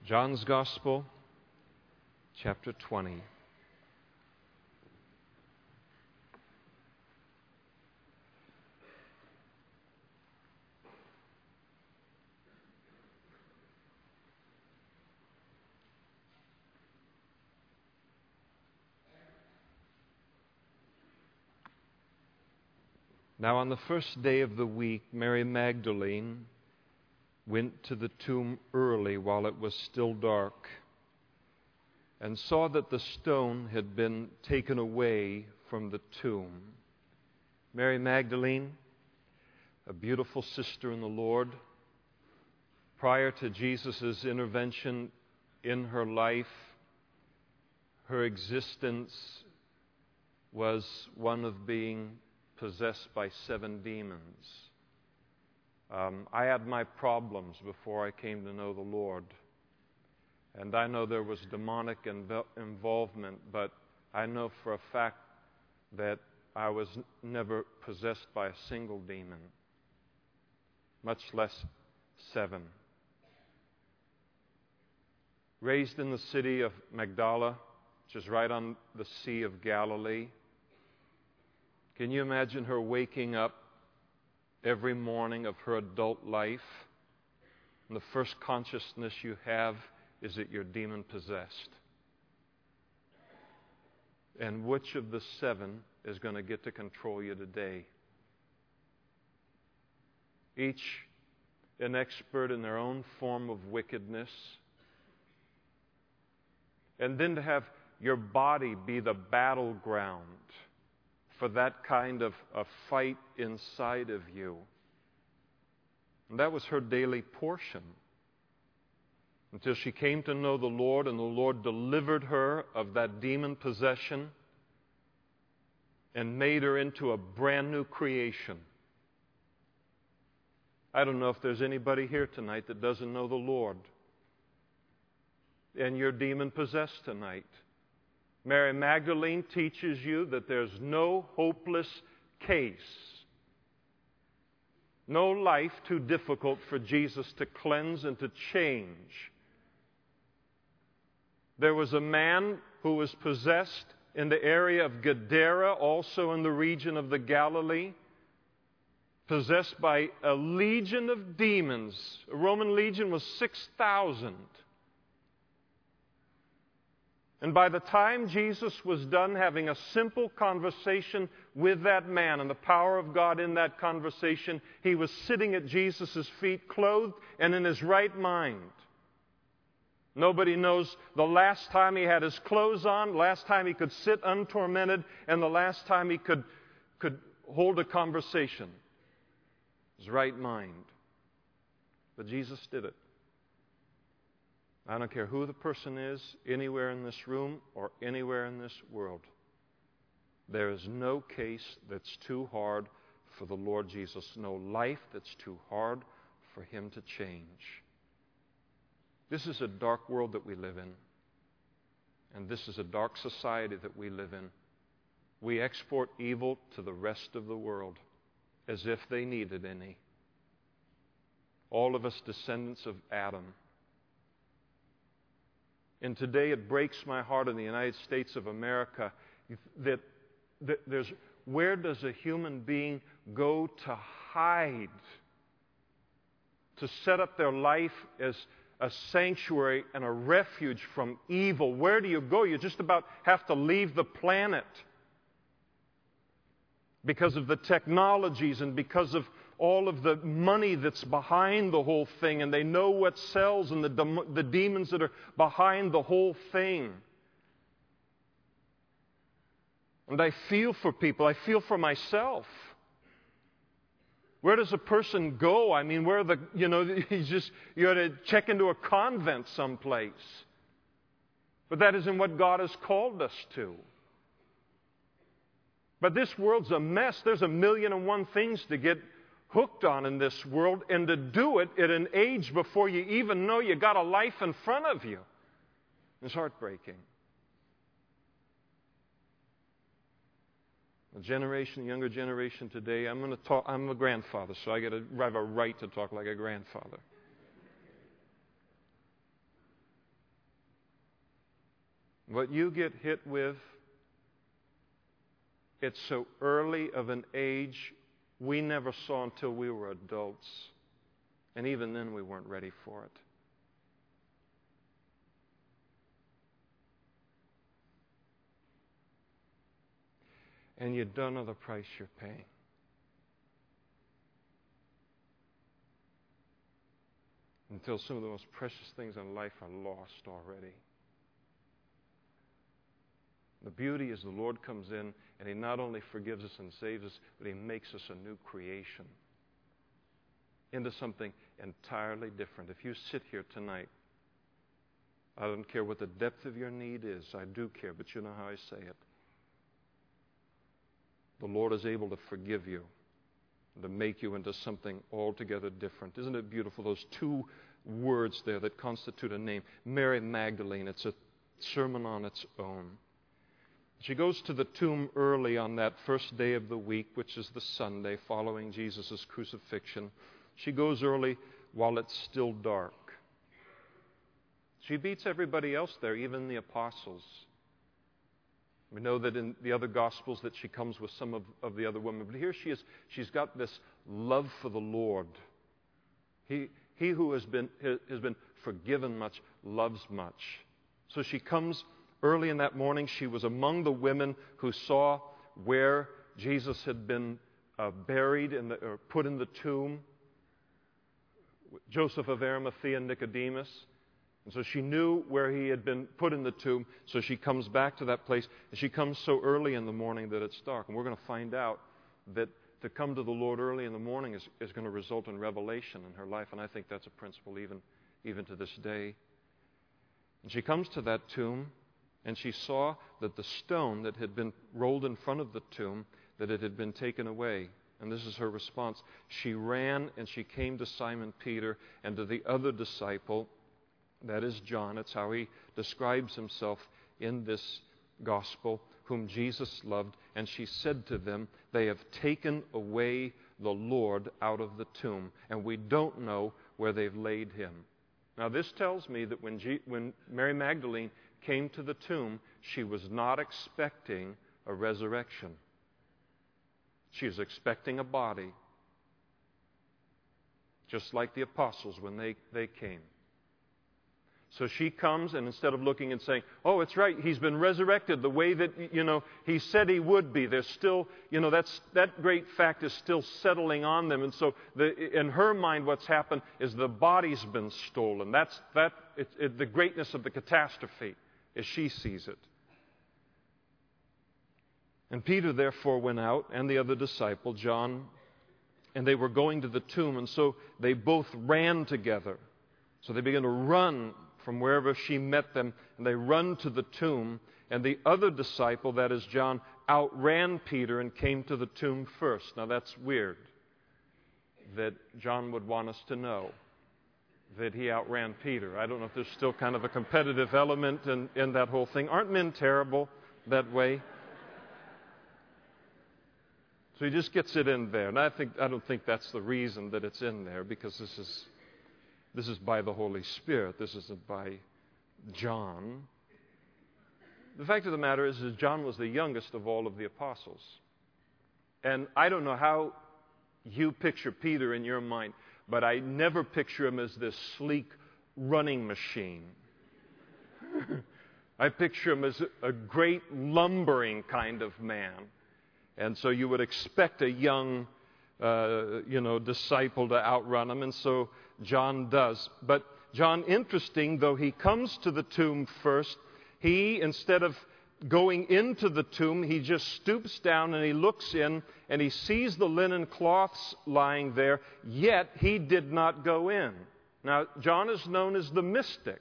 John's Gospel, chapter 20. Now on the first day of the week, Mary Magdalene went to the tomb early while it was still dark and saw that the stone had been taken away from the tomb. Mary Magdalene, a beautiful sister in the Lord, prior to Jesus' intervention in her life, her existence was one of being possessed by 7 demons. I had my problems before I came to know the Lord. And I know there was demonic involvement, but I know for a fact that I was never possessed by a single demon, much less 7. Raised in the city of Magdala, which is right on the Sea of Galilee. Can you imagine her waking up every morning of her adult life, and the first consciousness you have is that you're demon-possessed? And which of the 7 is going to get to control you today? Each an expert in their own form of wickedness. And then to have your body be the battleground for that kind of a fight inside of you. And that was her daily portion until she came to know the Lord, and the Lord delivered her of that demon possession and made her into a brand new creation. I don't know if there's anybody here tonight that doesn't know the Lord, and you're demon-possessed tonight. Mary Magdalene teaches you that there's no hopeless case, no life too difficult for Jesus to cleanse and to change. There was a man who was possessed in the area of Gadara, also in the region of the Galilee, possessed by a legion of demons. A Roman legion was 6,000. And by the time Jesus was done having a simple conversation with that man and the power of God in that conversation, he was sitting at Jesus' feet, clothed and in his right mind. Nobody knows the last time he had his clothes on, last time he could sit untormented, and the last time he could hold a conversation. His right mind. But Jesus did it. I don't care who the person is, anywhere in this room or anywhere in this world. There is no case that's too hard for the Lord Jesus. No life that's too hard for Him to change. This is a dark world that we live in. And this is a dark society that we live in. We export evil to the rest of the world as if they needed any. All of us descendants of Adam. And today it breaks my heart in the United States of America that there's, where does a human being go to hide? To set up their life as a sanctuary and a refuge from evil. Where do you go? You just about have to leave the planet because of the technologies and because of all of the money that's behind the whole thing, and they know what sells and the demons that are behind the whole thing. And I feel for people. I feel for myself. Where does a person go? I mean, where you ought to check into a convent someplace. But that isn't what God has called us to. But this world's a mess. There's 1,000,001 things to get hooked on in this world, and to do it at an age before you even know you got a life in front of you. It's heartbreaking. The younger generation today, I'm a grandfather, so I have a right to talk like a grandfather. What you get hit with, it's so early of an age we never saw until we were adults. And even then we weren't ready for it. And you don't know the price you're paying. Until some of the most precious things in life are lost already. The beauty is the Lord comes in and He not only forgives us and saves us, but He makes us a new creation into something entirely different. If you sit here tonight, I don't care what the depth of your need is. I do care, but you know how I say it. The Lord is able to forgive you, to make you into something altogether different. Isn't it beautiful? Those two words there that constitute a name. Mary Magdalene, it's a sermon on its own. She goes to the tomb early on that first day of the week, which is the Sunday following Jesus' crucifixion. She goes early while it's still dark. She beats everybody else there, even the apostles. We know that in the other Gospels that she comes with some of the other women. But here she is. She's got this love for the Lord. He who has been forgiven much loves much. So she comes early in that morning. She was among the women who saw where Jesus had been buried or put in the tomb. Joseph of Arimathea and Nicodemus. And so she knew where he had been put in the tomb, so she comes back to that place. And she comes so early in the morning that it's dark. And we're going to find out that to come to the Lord early in the morning is going to result in revelation in her life. And I think that's a principle even to this day. And she comes to that tomb, and she saw that the stone that had been rolled in front of the tomb, that it had been taken away. And this is her response. She ran and she came to Simon Peter and to the other disciple. That is John. It's how he describes himself in this gospel, whom Jesus loved. And she said to them, "They have taken away the Lord out of the tomb, and we don't know where they've laid him." Now this tells me that when Mary Magdalene came to the tomb, she was not expecting a resurrection. She was expecting a body, just like the apostles when they came. So she comes, and instead of looking and saying, "Oh, it's right, he's been resurrected the way that, he said he would be," there's still, that great fact is still settling on them. And so in her mind, what's happened is the body's been stolen. That's the greatness of the catastrophe as she sees it. And Peter therefore went out, and the other disciple, John, and they were going to the tomb, and so they both ran together. So they began to run from wherever she met them, and they run to the tomb. And the other disciple, that is John, outran Peter and came to the tomb first. Now that's weird that John would want us to know that he outran Peter. I don't know if there's still kind of a competitive element in that whole thing. Aren't men terrible that way? So he just gets it in there. And I don't think that's the reason that it's in there, because this is by the Holy Spirit. This isn't by John. The fact of the matter is John was the youngest of all of the apostles. And I don't know how you picture Peter in your mind, but I never picture him as this sleek running machine. I picture him as a great lumbering kind of man. And so you would expect a young disciple to outrun him, and so John does. But John, interesting, though he comes to the tomb first, he, instead of going into the tomb, he just stoops down and he looks in and he sees the linen cloths lying there, yet he did not go in. Now, John is known as the mystic.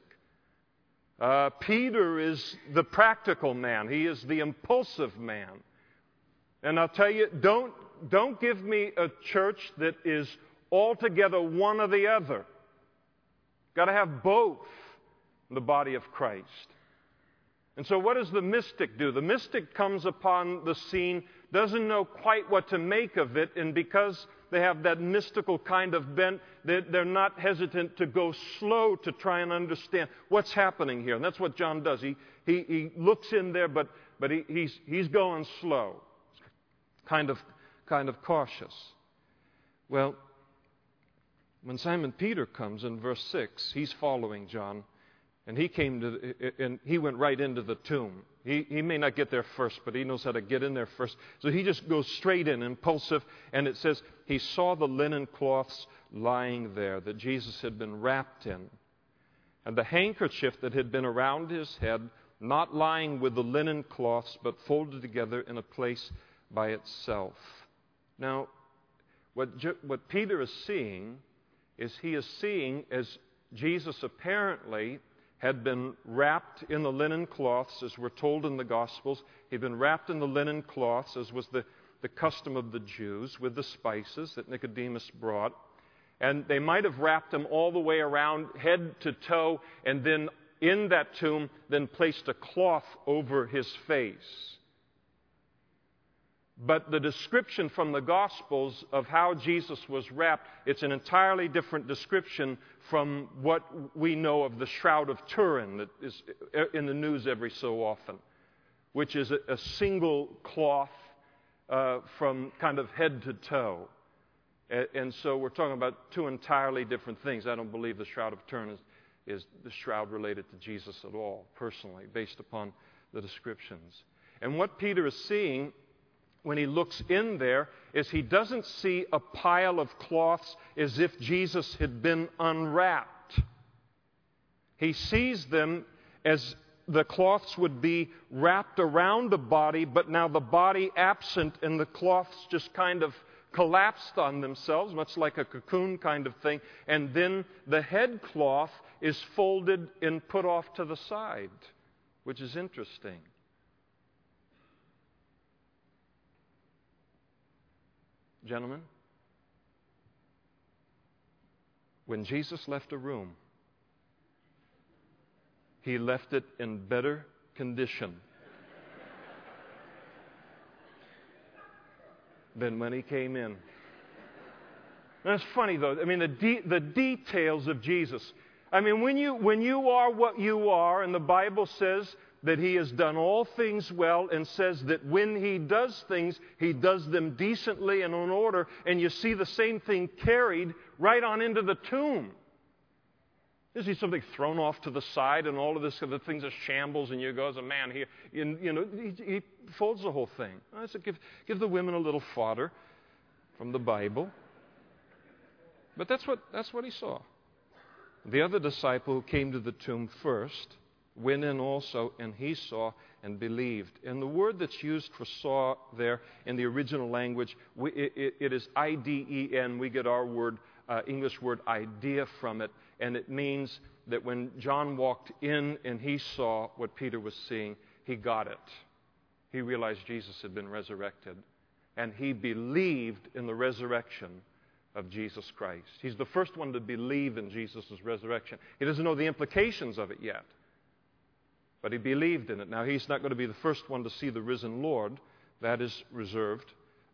Peter is the practical man. He is the impulsive man. And I'll tell you, don't give me a church that is altogether one or the other. Got to have both in the body of Christ. And so what does the mystic do? The mystic comes upon the scene, doesn't know quite what to make of it, and because they have that mystical kind of bent. They're not hesitant to go slow to try and understand what's happening here. And that's what John does. He looks in there, but he's going slow, kind of cautious. Well, when Simon Peter comes in verse 6, he's following John, and he went right into the tomb. He may not get there first, but he knows how to get in there first. So he just goes straight in, impulsive, and it says he saw the linen cloths lying there that Jesus had been wrapped in, and the handkerchief that had been around his head, not lying with the linen cloths, but folded together in a place by itself. Now, what Peter is seeing is he is seeing as Jesus apparently had been wrapped in the linen cloths, as we're told in the Gospels. He'd been wrapped in the linen cloths, as was the custom of the Jews, with the spices that Nicodemus brought. And they might have wrapped him all the way around, head to toe, and then in that tomb, then placed a cloth over his face. But the description from the Gospels of how Jesus was wrapped, it's an entirely different description from what we know of the Shroud of Turin that is in the news every so often, which is a single cloth from kind of head to toe. And so we're talking about two entirely different things. I don't believe the Shroud of Turin is the shroud related to Jesus at all, personally, based upon the descriptions. And what Peter is seeing when he looks in there is he doesn't see a pile of cloths as if Jesus had been unwrapped. He sees them as the cloths would be wrapped around the body, but now the body absent and the cloths just kind of collapsed on themselves, much like a cocoon kind of thing. And then the head cloth is folded and put off to the side, which is interesting. Gentlemen, when Jesus left a room, he left it in better condition than when he came in. That's funny, though. I mean, the details of Jesus. I mean, when you are what you are, and the Bible says that he has done all things well, and says that when he does things, he does them decently and in order, and you see the same thing carried right on into the tomb. You see something thrown off to the side, and all of this, the things are shambles, and you go, as a man here, he folds the whole thing. I said, give the women a little fodder from the Bible. But that's what he saw. The other disciple who came to the tomb first went in also, and he saw and believed. And the word that's used for saw there in the original language, it is I-D-E-N. We get our word, English word idea from it. And it means that when John walked in and he saw what Peter was seeing, he got it. He realized Jesus had been resurrected. And he believed in the resurrection of Jesus Christ. He's the first one to believe in Jesus' resurrection. He doesn't know the implications of it yet, but he believed in it. Now, he's not going to be the first one to see the risen Lord. That is reserved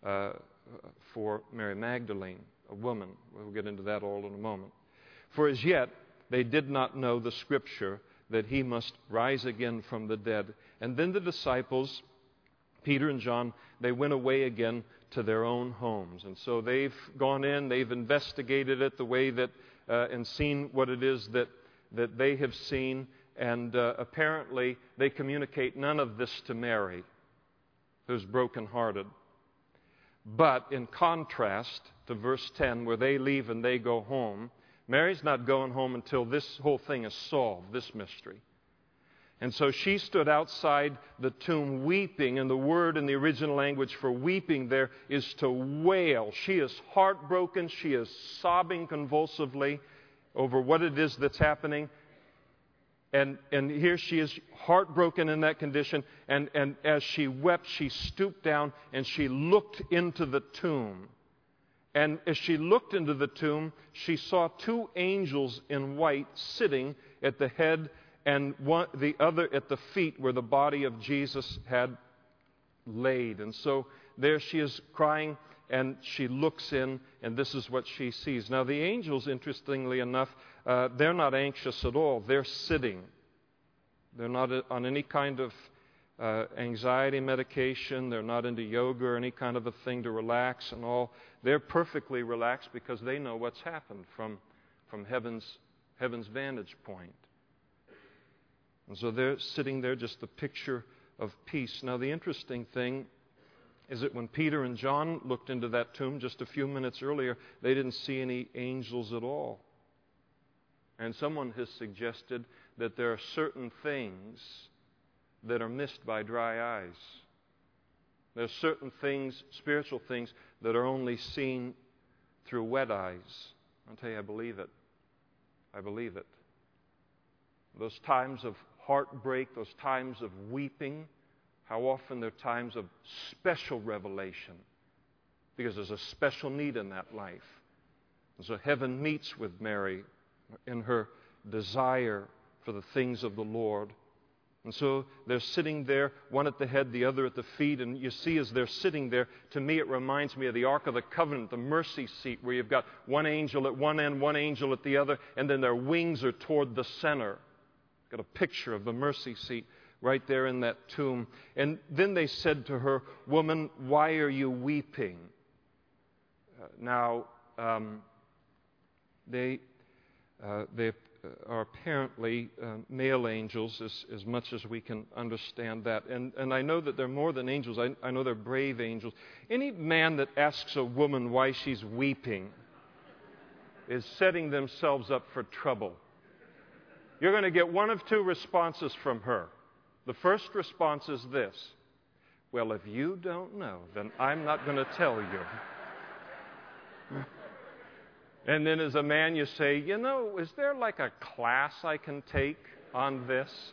for Mary Magdalene, a woman. We'll get into that all in a moment. For as yet, they did not know the Scripture that he must rise again from the dead. And then the disciples, Peter and John, they went away again to their own homes. And so they've gone in, they've investigated it the way that, and seen what it is that they have seen. And apparently they communicate none of this to Mary, who's brokenhearted. But in contrast to verse 10, where they leave and they go home, Mary's not going home until this whole thing is solved, this mystery. And so she stood outside the tomb weeping, and the word in the original language for weeping there is to wail. She is heartbroken. She is sobbing convulsively over what it is that's happening. And here she is, heartbroken in that condition. And as she wept, she stooped down and she looked into the tomb. And as she looked into the tomb, she saw two angels in white sitting at the head and the other at the feet where the body of Jesus had laid. And so there she is crying, and she looks in, and this is what she sees. Now, the angels, interestingly enough, they're not anxious at all. They're sitting. They're not on any kind of anxiety medication. They're not into yoga or any kind of a thing to relax and all. They're perfectly relaxed because they know what's happened from heaven's vantage point. And so they're sitting there, just a picture of peace. Now, the interesting thing is that when Peter and John looked into that tomb just a few minutes earlier, they didn't see any angels at all. And someone has suggested that there are certain things that are missed by dry eyes. There are certain things, spiritual things, that are only seen through wet eyes. I'll tell you, I believe it. I believe it. Those times of heartbreak, those times of weeping, how often they're times of special revelation because there's a special need in that life. And so heaven meets with Mary in her desire for the things of the Lord. And so they're sitting there, one at the head, the other at the feet. And you see, as they're sitting there, to me it reminds me of the Ark of the Covenant, the mercy seat, where you've got one angel at one end, one angel at the other, and then their wings are toward the center. Got a picture of the mercy seat right there in that tomb. And then they said to her, "Woman, why are you weeping?" They are apparently male angels, as much as we can understand that. And I know that they're more than angels. I know they're brave angels. Any man that asks a woman why she's weeping is setting themselves up for trouble. You're going to get one of two responses from her. The first response is this: "Well, if you don't know, then I'm not going to tell you." And then as a man you say, "Is there like a class I can take on this?"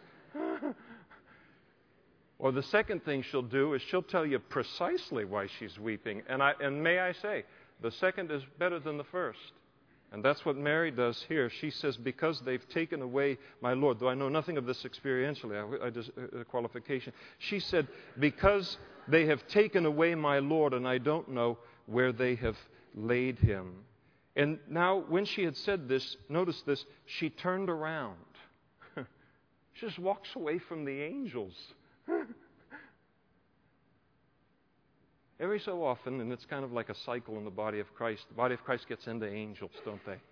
Or the second thing she'll do is she'll tell you precisely why she's weeping. And may I say, the second is better than the first. And that's what Mary does here. She says, "Because they've taken away my Lord," though I know nothing of this experientially, I just a qualification. She said, "Because they have taken away my Lord, and I don't know where they have laid him." And now, when she had said this, notice this, she turned around. She just walks away from the angels. Every so often, and it's kind of like a cycle in the body of Christ, the body of Christ gets into angels, don't they?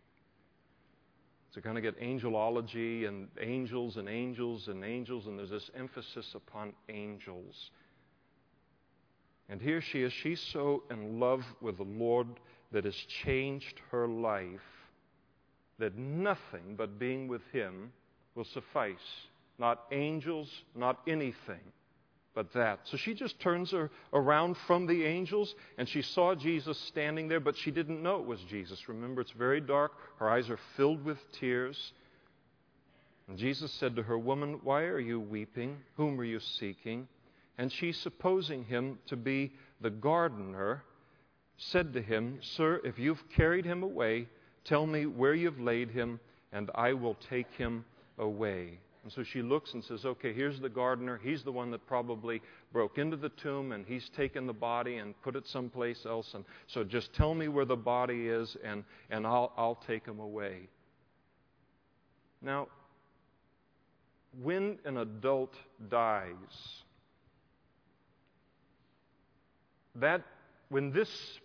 So kind of get angelology and angels and angels and angels, and there's this emphasis upon angels. And here she is. She's so in love with the Lord that has changed her life that nothing but being with Him will suffice. Not angels, not anything but that. So she just turns her around from the angels, and she saw Jesus standing there, but she didn't know it was Jesus. Remember, it's very dark. Her eyes are filled with tears. And Jesus said to her, "Woman, why are you weeping? Whom are you seeking?" And she, supposing him to be the gardener, said to him, "Sir, if you've carried him away, tell me where you've laid him, and I will take him away." And so she looks and says, "Okay, here's the gardener. He's the one that probably broke into the tomb, and he's taken the body and put it someplace else. And so just tell me where the body is, and I'll take him away." Now, when an adult dies, when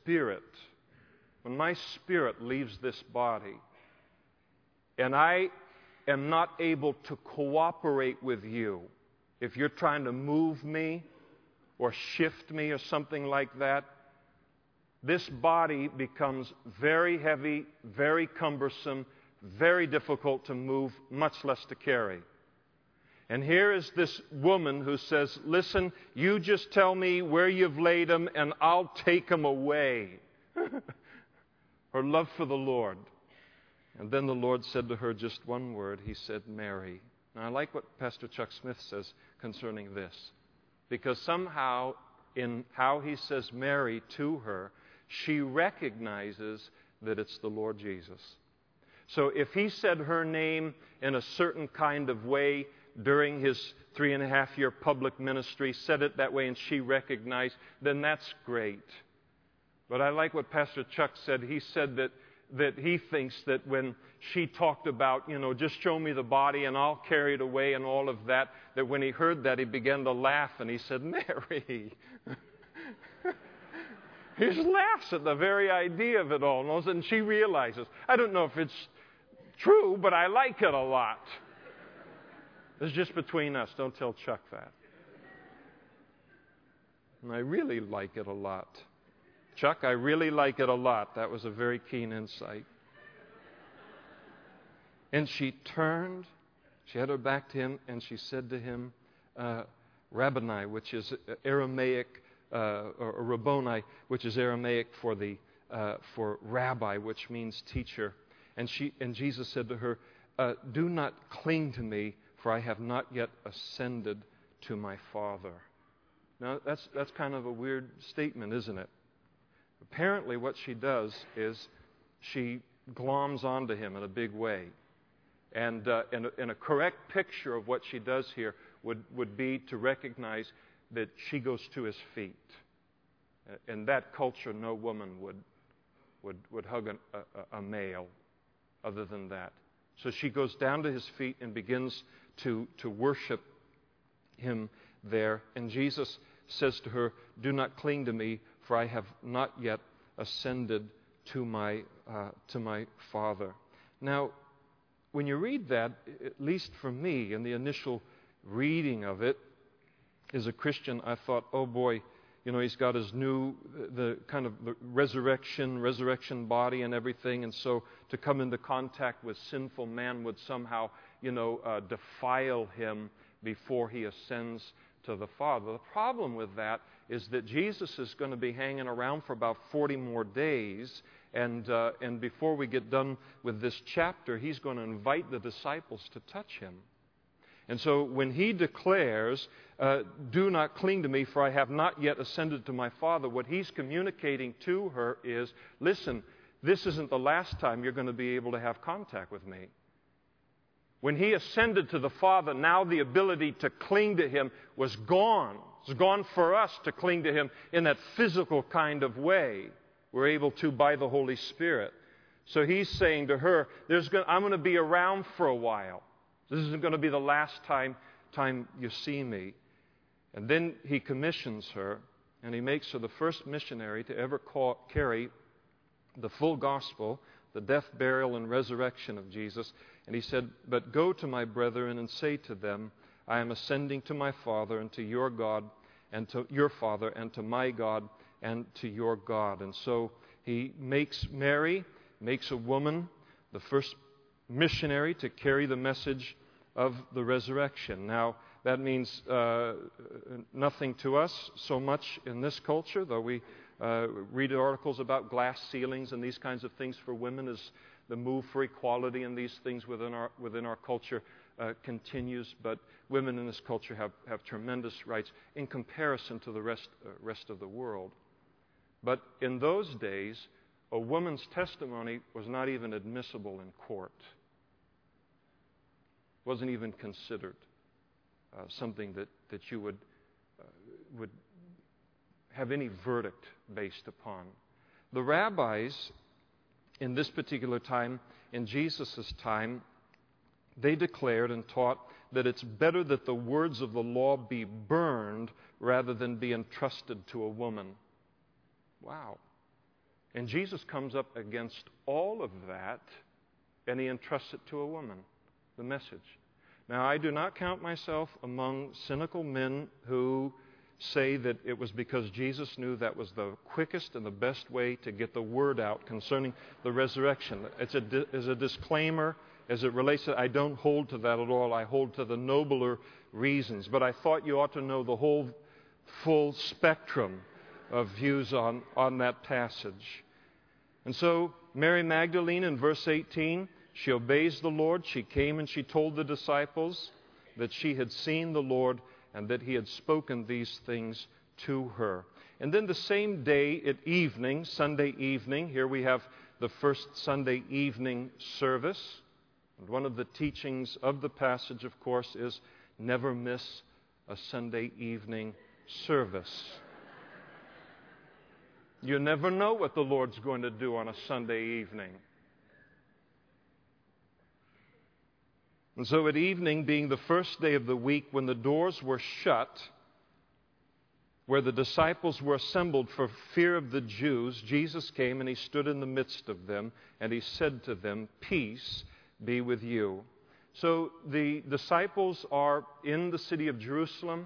my spirit leaves this body, and I am not able to cooperate with you, if you're trying to move me or shift me or something like that, this body becomes very heavy, very cumbersome, very difficult to move, much less to carry. And here is this woman who says, "Listen, you just tell me where you've laid him, and I'll take him away." Her love for the Lord. And then the Lord said to her just one word. He said, "Mary." Now, I like what Pastor Chuck Smith says concerning this, because somehow in how he says Mary to her, she recognizes that it's the Lord Jesus. So if he said her name in a certain kind of way during his 3.5-year public ministry, said it that way, and she recognized, then that's great. But I like what Pastor Chuck said. He said that he thinks that when she talked about, just show me the body and I'll carry it away and all of that, that when he heard that, he began to laugh and he said, Mary. He just laughs at the very idea of it all. And all of a sudden she realizes, I don't know if it's true, but I like it a lot. It's just between us. Don't tell Chuck that. And I really like it a lot. Chuck, I really like it a lot. That was a very keen insight. And she turned, she had her back to him, and she said to him, Rabboni, which is Aramaic, or Rabboni, which is Aramaic for rabbi, which means teacher. And Jesus said to her, do not cling to me, for I have not yet ascended to my Father. Now, that's kind of a weird statement, isn't it? Apparently, what she does is she gloms onto him in a big way. And a correct picture of what she does here would be to recognize that she goes to his feet. In that culture, no woman would hug a male other than that. So she goes down to his feet and begins to worship him there. And Jesus says to her, do not cling to me, for I have not yet ascended to my Father. Now, when you read that, at least for me, in the initial reading of it, as a Christian, I thought, oh boy, he's got his the kind of the resurrection body and everything, and so to come into contact with sinful man would somehow, defile him before he ascends to the Father. The problem with that is that Jesus is going to be hanging around for about 40 more days, and before we get done with this chapter, he's going to invite the disciples to touch him. And so when he declares, do not cling to me, for I have not yet ascended to my Father, what he's communicating to her is, listen, this isn't the last time you're going to be able to have contact with me. When he ascended to the Father, now the ability to cling to him was gone. It's gone for us to cling to him in that physical kind of way. We're able to by the Holy Spirit. So he's saying to her, I'm going to be around for a while. This isn't going to be the last time you see me. And then he commissions her, and he makes her the first missionary to ever carry the full gospel, the death, burial, and resurrection of Jesus. And he said, but go to my brethren and say to them, I am ascending to my Father and to your God, and to your Father, and to my God, and to your God. And so he makes Mary, makes a woman, the first missionary to carry the message of the resurrection. Now, that means nothing to us so much in this culture, though we read articles about glass ceilings and these kinds of things for women as the move for equality and these things within our culture continues. But women in this culture have tremendous rights in comparison to the rest of the world. But in those days, a woman's testimony was not even admissible in court. Wasn't even considered something that you would have any verdict based upon. The rabbis in this particular time, in Jesus' time, they declared and taught that it's better that the words of the law be burned rather than be entrusted to a woman. Wow. And Jesus comes up against all of that, and he entrusts it to a woman, the message. Now, I do not count myself among cynical men who say that it was because Jesus knew that was the quickest and the best way to get the word out concerning the resurrection. It's a disclaimer as it relates to, I don't hold to that at all. I hold to the nobler reasons. But I thought you ought to know the whole full spectrum of views on that passage. And so, Mary Magdalene in verse 18, she obeys the Lord. She came and she told the disciples that she had seen the Lord and that he had spoken these things to her. And then the same day at evening, Sunday evening, here we have the first Sunday evening service. And one of the teachings of the passage, of course, is never miss a Sunday evening service. You never know what the Lord's going to do on a Sunday evening. And so at evening, being the first day of the week, when the doors were shut, where the disciples were assembled for fear of the Jews, Jesus came and he stood in the midst of them, and he said to them, "Peace be with you." So the disciples are in the city of Jerusalem.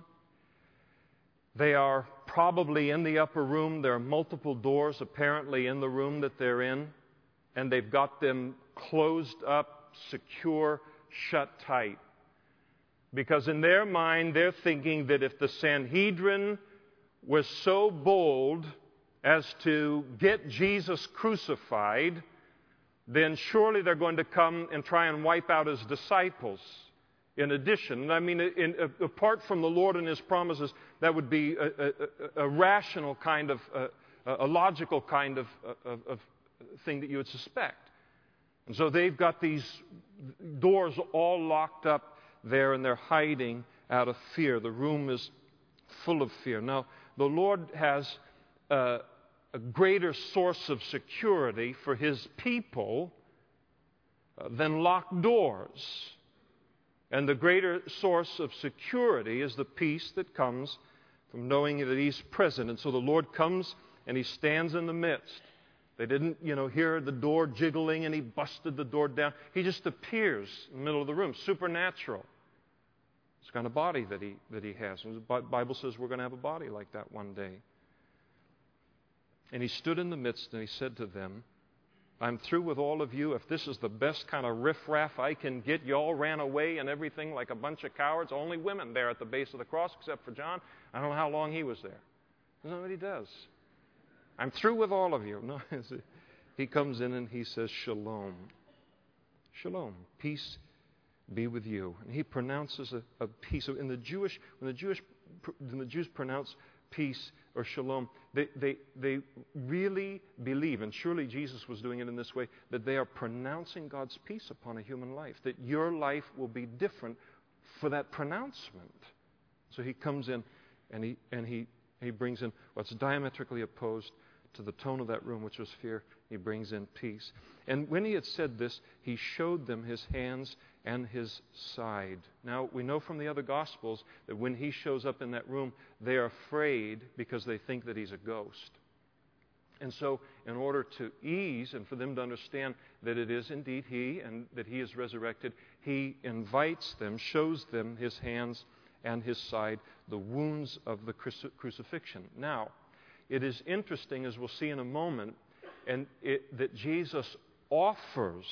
They are probably in the upper room. There are multiple doors apparently in the room that they're in, and they've got them closed up, secure, shut tight. Because in their mind, they're thinking that if the Sanhedrin was so bold as to get Jesus crucified, then surely they're going to come and try and wipe out his disciples. In addition, I mean, apart from the Lord and his promises, that would be a rational kind of, a logical kind of thing that you would suspect. And so they've got these doors all locked up there, and they're hiding out of fear. The room is full of fear. Now, the Lord has a greater source of security for his people than locked doors. And the greater source of security is the peace that comes from knowing that he's present. And so the Lord comes and he stands in the midst. They didn't, hear the door jiggling and he busted the door down. He just appears in the middle of the room, supernatural. It's the kind of body that he has. And the Bible says we're going to have a body like that one day. And he stood in the midst and he said to them, "I'm through with all of you. If this is the best kind of riffraff I can get, you all ran away and everything like a bunch of cowards. Only women there at the base of the cross except for John. I don't know how long he was there." Isn't that what he does? "I'm through with all of you." No, he comes in and he says, "Shalom. Shalom. Peace be with you." And he pronounces a peace. So when the Jews pronounce peace or shalom, they really believe, and surely Jesus was doing it in this way, that they are pronouncing God's peace upon a human life, that your life will be different for that pronouncement. So he comes in and he brings in what's diametrically opposed to the tone of that room, which was fear. He brings in peace. And when he had said this, he showed them his hands and his side. Now, we know from the other Gospels that when he shows up in that room, they are afraid because they think that he's a ghost. And so, in order to ease and for them to understand that it is indeed he and that he is resurrected, he invites them, shows them his hands and his side, the wounds of the crucifixion. Now, it is interesting, as we'll see in a moment, that Jesus offers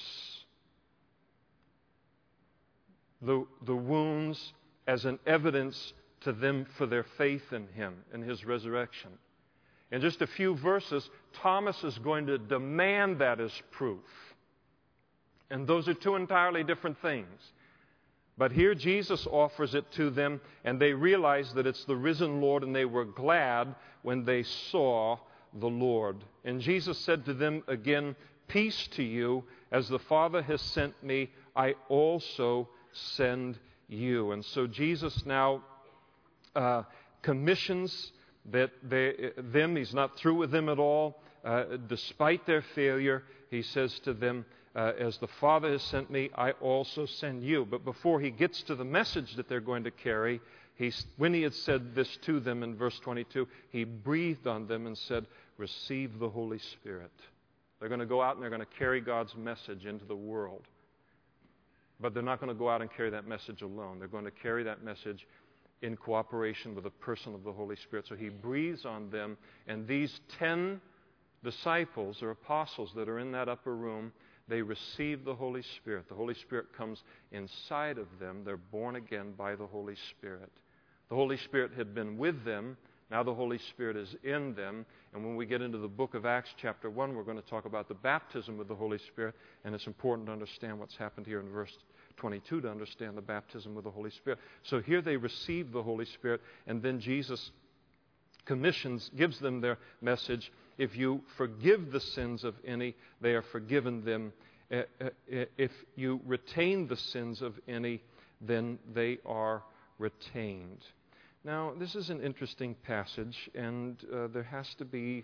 the wounds as an evidence to them for their faith in him and his resurrection. In just a few verses, Thomas is going to demand that as proof. And those are two entirely different things. But here Jesus offers it to them, and they realize that it's the risen Lord, and they were glad when they saw the Lord. And Jesus said to them again, "Peace to you. As the Father has sent me, I also send you." And so Jesus now commissions them. He's not through with them at all. Despite their failure, he says to them, "As the Father has sent me, I also send you." But before he gets to the message that they're going to carry, when he had said this to them in verse 22, he breathed on them and said, "Receive the Holy Spirit." They're going to go out and they're going to carry God's message into the world. But they're not going to go out and carry that message alone. They're going to carry that message in cooperation with the person of the Holy Spirit. So he breathes on them, and these 10 disciples or apostles that are in that upper room, they receive the Holy Spirit. The Holy Spirit comes inside of them. They're born again by the Holy Spirit. The Holy Spirit had been with them. Now the Holy Spirit is in them. And when we get into the book of Acts chapter 1, we're going to talk about the baptism with the Holy Spirit. And it's important to understand what's happened here in verse 22 to understand the baptism with the Holy Spirit. So here they receive the Holy Spirit, and then Jesus gives them their message. If you forgive the sins of any, they are forgiven them. If you retain the sins of any, then they are retained. Now, this is an interesting passage, and there has to be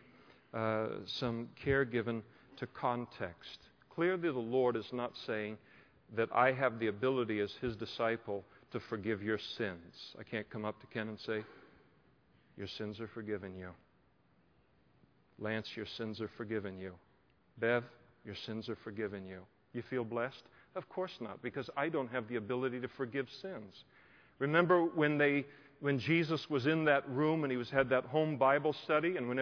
some care given to context. Clearly, the Lord is not saying that I have the ability as His disciple to forgive your sins. I can't come up to Ken and say, your sins are forgiven you. Lance, your sins are forgiven you. Bev, your sins are forgiven you. You feel blessed? Of course not, because I don't have the ability to forgive sins. Remember when Jesus was in that room and He had that home Bible study, and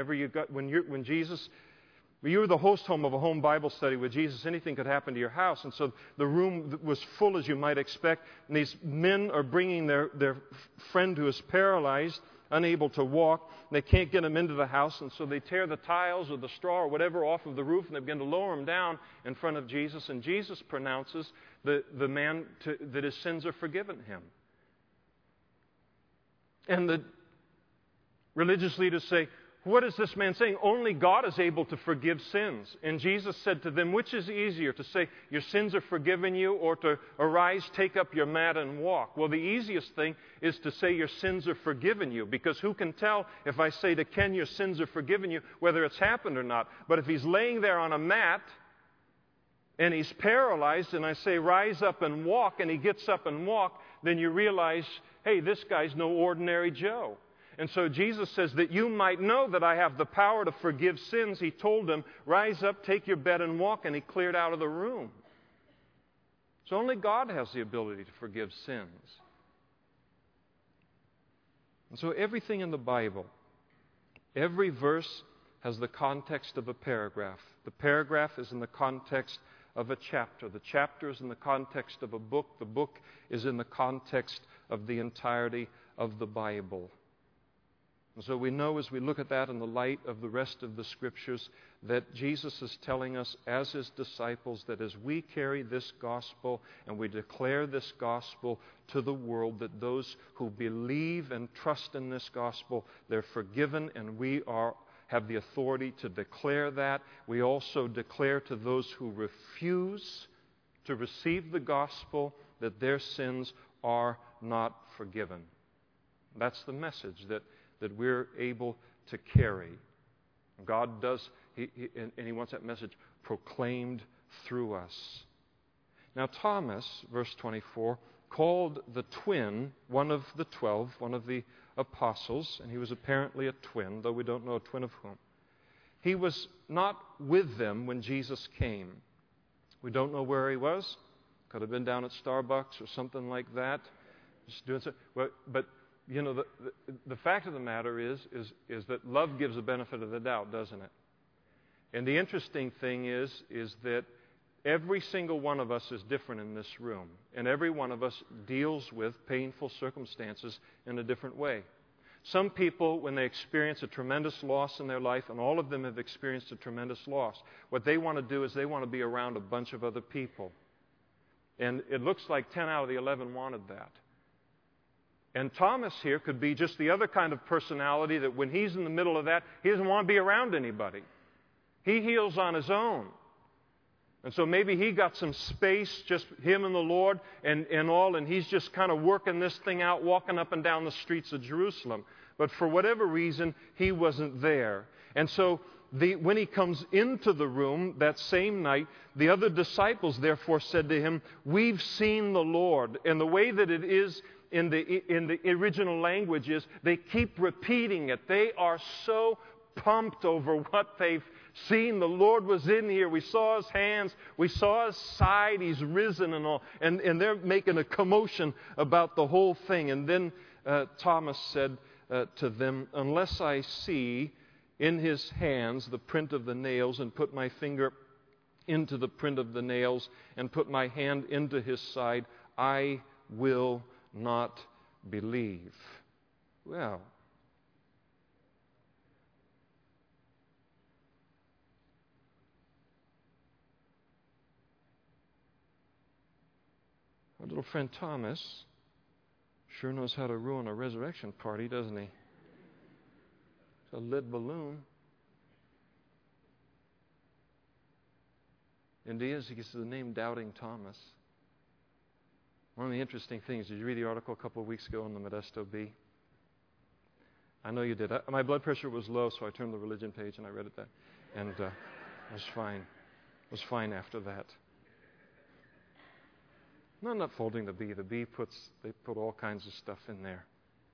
you were the host home of a home Bible study with Jesus, anything could happen to your house. And so the room was full, as you might expect, and these men are bringing their friend who is paralyzed, unable to walk. They can't get him into the house, and so they tear the tiles or the straw or whatever off of the roof, and they begin to lower him down in front of Jesus, and Jesus pronounces the man that his sins are forgiven him. And the religious leaders say, what is this man saying? Only God is able to forgive sins. And Jesus said to them, which is easier, to say your sins are forgiven you, or to arise, take up your mat and walk? Well, the easiest thing is to say your sins are forgiven you, because who can tell if I say to Ken your sins are forgiven you whether it's happened or not? But if he's laying there on a mat and he's paralyzed and I say rise up and walk, and he gets up and walk, then you realize, hey, this guy's no ordinary Joe. And so Jesus says that you might know that I have the power to forgive sins. He told them, rise up, take your bed and walk, and he cleared out of the room. So only God has the ability to forgive sins. And so everything in the Bible, every verse has the context of a paragraph. The paragraph is in the context of a chapter. The chapter is in the context of a book. The book is in the context of the entirety of the Bible. And so we know as we look at that in the light of the rest of the Scriptures that Jesus is telling us as His disciples that as we carry this gospel and we declare this gospel to the world, that those who believe and trust in this gospel, they're forgiven, and we have the authority to declare that. We also declare to those who refuse to receive the gospel that their sins are not forgiven. That's the message that we're able to carry. God does, and He wants that message proclaimed through us. Now Thomas, verse 24, called the twin, one of the 12, one of the apostles, and he was apparently a twin, though we don't know a twin of whom. He was not with them when Jesus came. We don't know where he was. Could have been down at Starbucks or something like that. Just doing something. But you know, the fact of the matter is that love gives the benefit of the doubt, doesn't it? And the interesting thing is that every single one of us is different in this room. And every one of us deals with painful circumstances in a different way. Some people, when they experience a tremendous loss in their life, and all of them have experienced a tremendous loss, what they want to do is they want to be around a bunch of other people. And it looks like 10 out of the 11 wanted that. And Thomas here could be just the other kind of personality that when he's in the middle of that, he doesn't want to be around anybody. He heals on his own. And so maybe he got some space, just him and the Lord and all, and he's just kind of working this thing out, walking up and down the streets of Jerusalem. But for whatever reason, he wasn't there. And so when he comes into the room that same night, the other disciples therefore said to him, "We've seen the Lord." And the way that it is in the original language is they keep repeating it. They are so pumped over what they've seen. The Lord was in here. We saw His hands. We saw His side. He's risen and all. And they're making a commotion about the whole thing. And then Thomas said to them, "Unless I see in His hands the print of the nails, and put my finger into the print of the nails, and put my hand into His side, I will not believe." Well, our little friend Thomas sure knows how to ruin a resurrection party, doesn't he? It's a lead balloon. And he gets the name Doubting Thomas. One of the interesting things, did you read the article a couple of weeks ago in the Modesto Bee? I know you did. My blood pressure was low, so I turned the religion page and I read it then. And it was fine. It was fine after that. No, I'm not faulting the bee. The bee they put all kinds of stuff in there.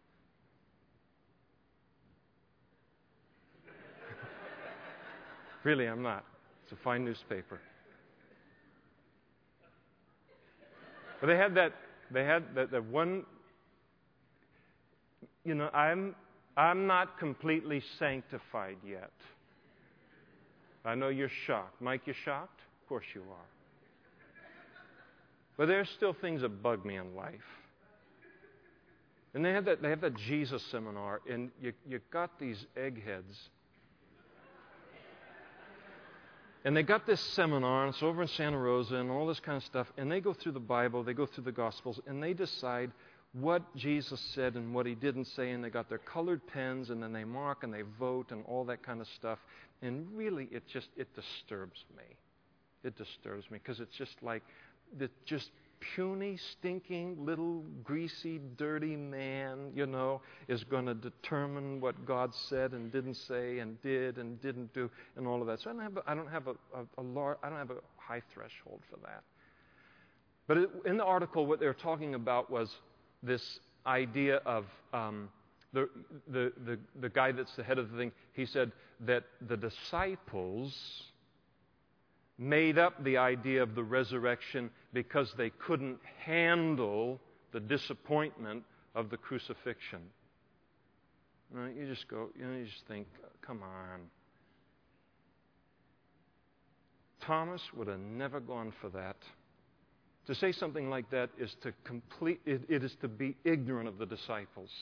Really, I'm not. It's a fine newspaper. But they had that one, I'm not completely sanctified yet. I know you're shocked. Mike, you shocked? Of course you are. But there's still things that bug me in life. And they have that Jesus seminar, and you got these eggheads. And they got this seminar, and it's over in Santa Rosa and all this kind of stuff, and they go through the Bible, they go through the Gospels, and they decide what Jesus said and what he didn't say, and they got their colored pens, and then they mark and they vote and all that kind of stuff. And really, it disturbs me. It disturbs me because it's just like the just puny, stinking, little, greasy, dirty man, is going to determine what God said and didn't say and did and didn't do and all of that. So I don't have a high threshold for that. But in the article, what they were talking about was this idea of the guy that's the head of the thing. He said that the disciples made up the idea of the resurrection because they couldn't handle the disappointment of the crucifixion. You just think, come on. Thomas would have never gone for that. To say something like that is it is to be ignorant of the disciples.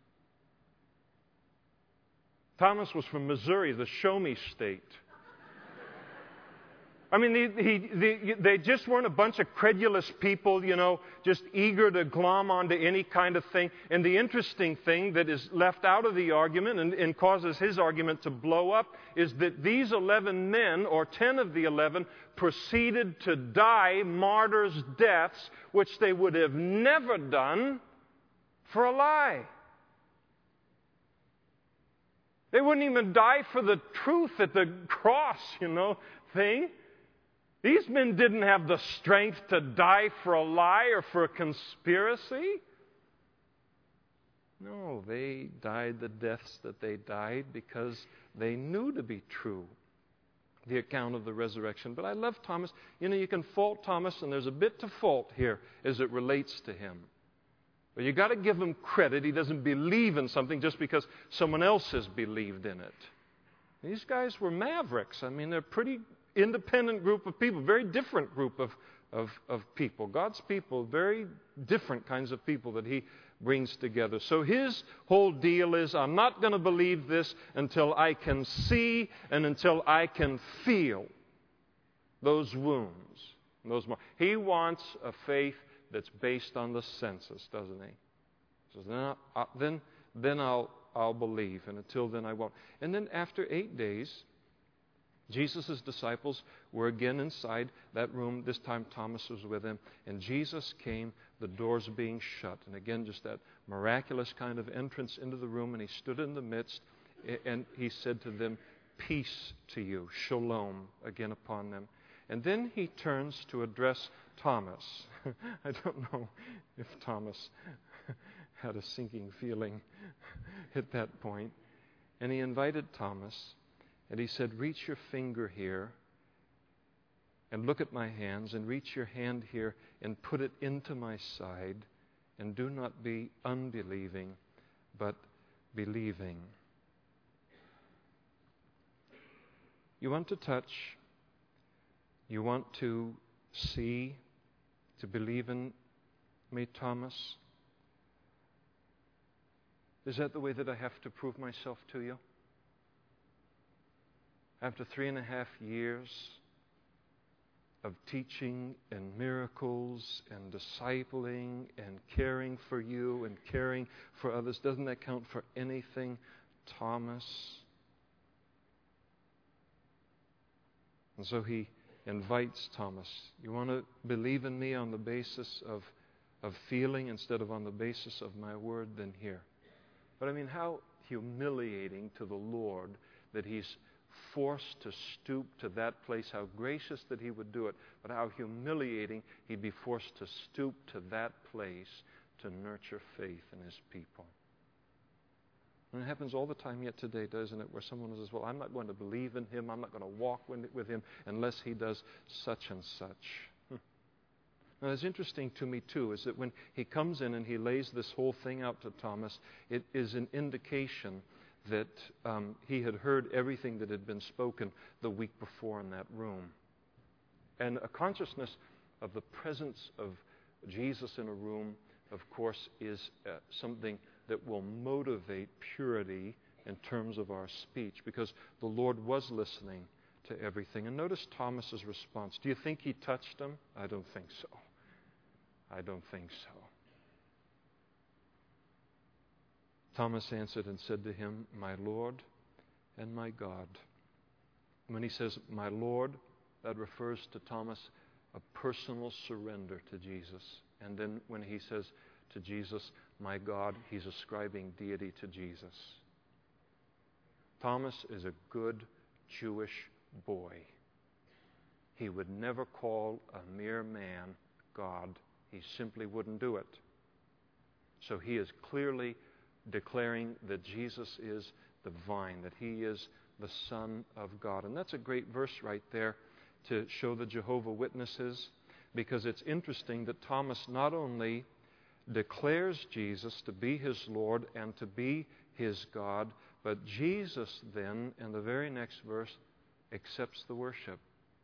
Thomas was from Missouri, the show-me state. I mean, they just weren't a bunch of credulous people, just eager to glom onto any kind of thing. And the interesting thing that is left out of the argument and causes his argument to blow up is that these 11 men, or 10 of the 11, proceeded to die martyrs' deaths, which they would have never done for a lie. They wouldn't even die for the truth at the cross, thing. These men didn't have the strength to die for a lie or for a conspiracy. No, they died the deaths that they died because they knew to be true the account of the resurrection. But I love Thomas. You can fault Thomas, and there's a bit to fault here as it relates to him. But you got to give him credit. He doesn't believe in something just because someone else has believed in it. These guys were mavericks. I mean, they're pretty independent group of people, very different group of people. God's people, very different kinds of people that he brings together. So his whole deal is, I'm not going to believe this until I can see and until I can feel those wounds. He wants a faith that's based on the senses, doesn't he? He says, then I'll believe, and until then I won't. And then after 8 days, Jesus' disciples were again inside that room. This time Thomas was with him. And Jesus came, the doors being shut. And again, just that miraculous kind of entrance into the room. And he stood in the midst. And he said to them, peace to you, shalom, again upon them. And then he turns to address Thomas. I don't know if Thomas had a sinking feeling at that point. And he invited Thomas. And he said, reach your finger here and look at my hands, and reach your hand here and put it into my side, and do not be unbelieving, but believing. You want to touch, you want to see, to believe in me, Thomas? Is that the way that I have to prove myself to you? After 3.5 years of teaching and miracles and discipling and caring for you and caring for others, doesn't that count for anything, Thomas? And so he invites Thomas. You want to believe in me on the basis of feeling instead of on the basis of my word? Then here. But I mean, how humiliating to the Lord that He's forced to stoop to that place. How gracious that He would do it, but how humiliating He'd be forced to stoop to that place to nurture faith in His people. And it happens all the time yet today, doesn't it, where someone says, well, I'm not going to believe in Him, I'm not going to walk with Him unless He does such and such. Now, it's interesting to me, too, is that when He comes in and He lays this whole thing out to Thomas, it is an indication that he had heard everything that had been spoken the week before in that room. And a consciousness of the presence of Jesus in a room, of course, is something that will motivate purity in terms of our speech, because the Lord was listening to everything. And notice Thomas's response. Do you think He touched him? I don't think so. I don't think so. Thomas answered and said to Him, my Lord and my God. When he says, my Lord, that refers to Thomas, a personal surrender to Jesus. And then when he says to Jesus, my God, he's ascribing deity to Jesus. Thomas is a good Jewish boy. He would never call a mere man God. He simply wouldn't do it. So he is clearly declaring that Jesus is the vine, that He is the Son of God. And that's a great verse right there to show the Jehovah's Witnesses, because it's interesting that Thomas not only declares Jesus to be his Lord and to be his God, but Jesus then, in the very next verse, accepts the worship.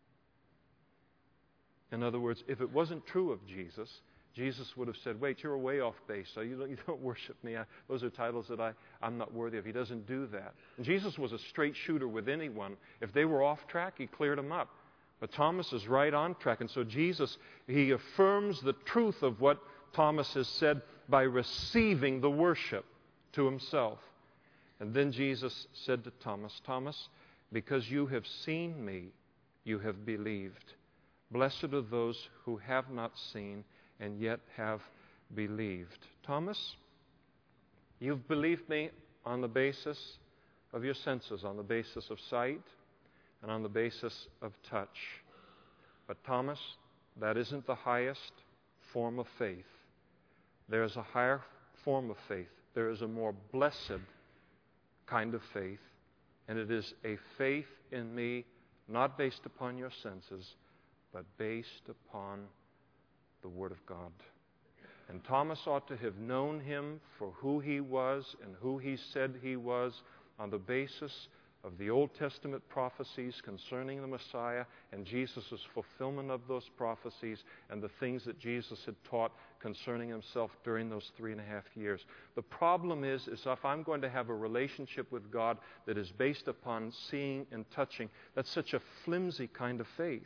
In other words, if it wasn't true of Jesus, Jesus would have said, wait, you're way off base, so you don't worship me. Those are titles that I'm not worthy of. He doesn't do that. And Jesus was a straight shooter with anyone. If they were off track, He cleared them up. But Thomas is right on track. And so Jesus, He affirms the truth of what Thomas has said by receiving the worship to Himself. And then Jesus said to Thomas, Thomas, because you have seen me, you have believed. Blessed are those who have not seen and yet have believed. Thomas, you've believed me on the basis of your senses, on the basis of sight, and on the basis of touch. But Thomas, that isn't the highest form of faith. There is a higher form of faith. There is a more blessed kind of faith, and it is a faith in me not based upon your senses, but based upon the Word of God. And Thomas ought to have known Him for who He was and who He said He was on the basis of the Old Testament prophecies concerning the Messiah and Jesus' fulfillment of those prophecies and the things that Jesus had taught concerning Himself during those 3.5 years. The problem is if I'm going to have a relationship with God that is based upon seeing and touching, that's such a flimsy kind of faith.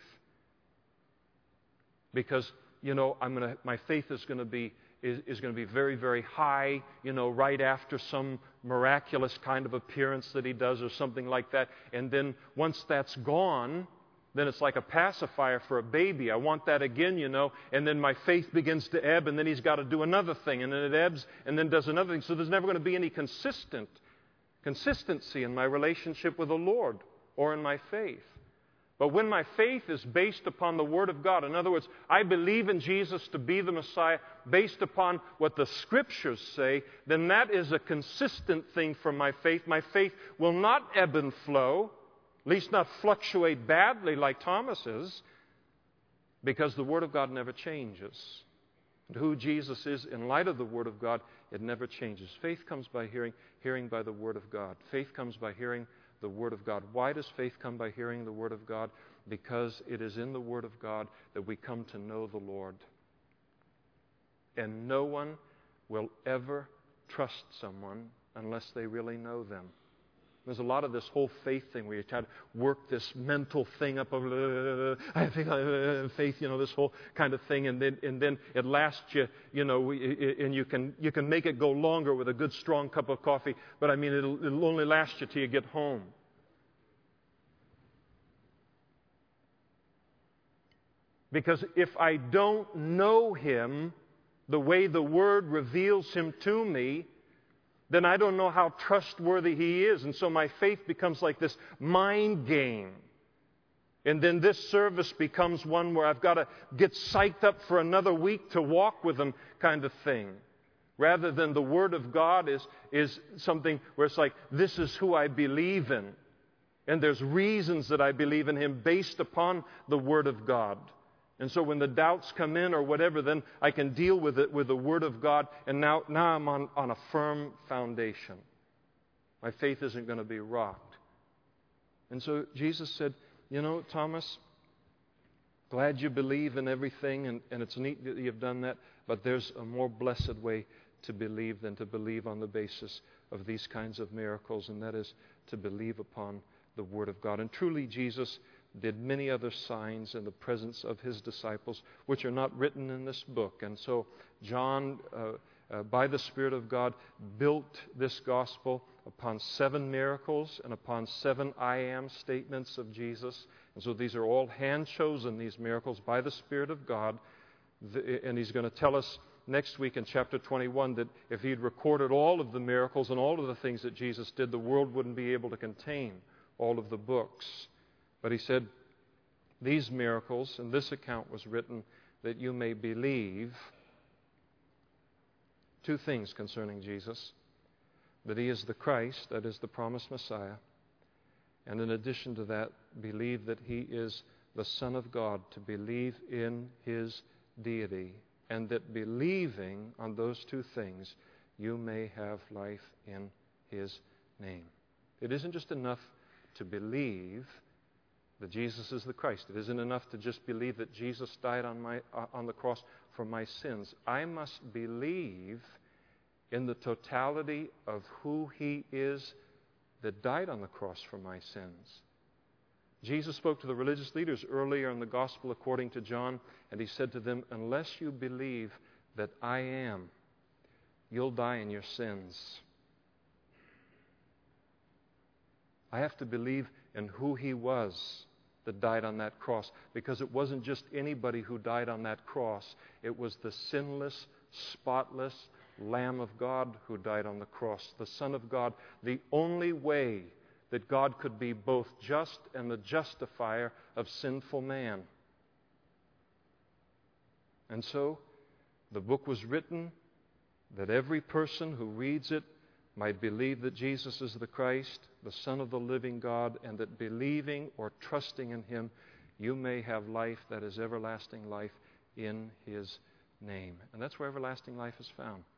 Because my faith is going to be very, very high, right after some miraculous kind of appearance that He does or something like that. And then once that's gone, then it's like a pacifier for a baby. I want that again, and then my faith begins to ebb, and then He's got to do another thing, and then it ebbs, and then does another thing. So there's never going to be any consistency in my relationship with the Lord or in my faith. But when my faith is based upon the Word of God, in other words, I believe in Jesus to be the Messiah based upon what the Scriptures say, then that is a consistent thing for my faith. My faith will not ebb and flow, at least not fluctuate badly like Thomas's, because the Word of God never changes. And who Jesus is in light of the Word of God, it never changes. Faith comes by hearing, hearing by the Word of God. Faith comes by hearing the Word of God. Why does faith come by hearing the Word of God? Because it is in the Word of God that we come to know the Lord. And no one will ever trust someone unless they really know them. There's a lot of this whole faith thing where you try to work this mental thing up of I think faith, this whole kind of thing, and then it lasts you, and you can make it go longer with a good strong cup of coffee, but it'll only last you till you get home. Because if I don't know Him the way the Word reveals Him to me, then I don't know how trustworthy He is. And so my faith becomes like this mind game. And then this service becomes one where I've got to get psyched up for another week to walk with Him kind of thing. Rather than the Word of God is something where it's like, this is who I believe in. And there's reasons that I believe in Him based upon the Word of God. And so when the doubts come in or whatever, then I can deal with it with the Word of God. And now I'm on a firm foundation. My faith isn't going to be rocked. And so Jesus said, you know, Thomas, glad you believe in everything, and it's neat that you've done that, but there's a more blessed way to believe than to believe on the basis of these kinds of miracles, and that is to believe upon the Word of God. And truly, Jesus did many other signs in the presence of His disciples, which are not written in this book. And so John, by the Spirit of God, built this gospel upon 7 miracles and upon 7 I am statements of Jesus. And so these are all hand-chosen, these miracles, by the Spirit of God. And He's going to tell us next week in chapter 21 that if He'd recorded all of the miracles and all of the things that Jesus did, the world wouldn't be able to contain all of the books. But He said, these miracles and this account was written that you may believe 2 things concerning Jesus: that He is the Christ, that is the promised Messiah, and in addition to that, believe that He is the Son of God, to believe in His deity, and that believing on those 2 things, you may have life in His name. It isn't just enough to believe that Jesus is the Christ. It isn't enough to just believe that Jesus died on the cross for my sins. I must believe in the totality of who He is that died on the cross for my sins. Jesus spoke to the religious leaders earlier in the Gospel according to John, and He said to them, unless you believe that I am, you'll die in your sins. I have to believe in who He was that died on that cross, because it wasn't just anybody who died on that cross. It was the sinless, spotless Lamb of God who died on the cross, the Son of God, the only way that God could be both just and the justifier of sinful man. And so, the book was written that every person who reads it might believe that Jesus is the Christ, the Son of the living God, and that believing or trusting in Him, you may have life that is everlasting life in His name. And that's where everlasting life is found.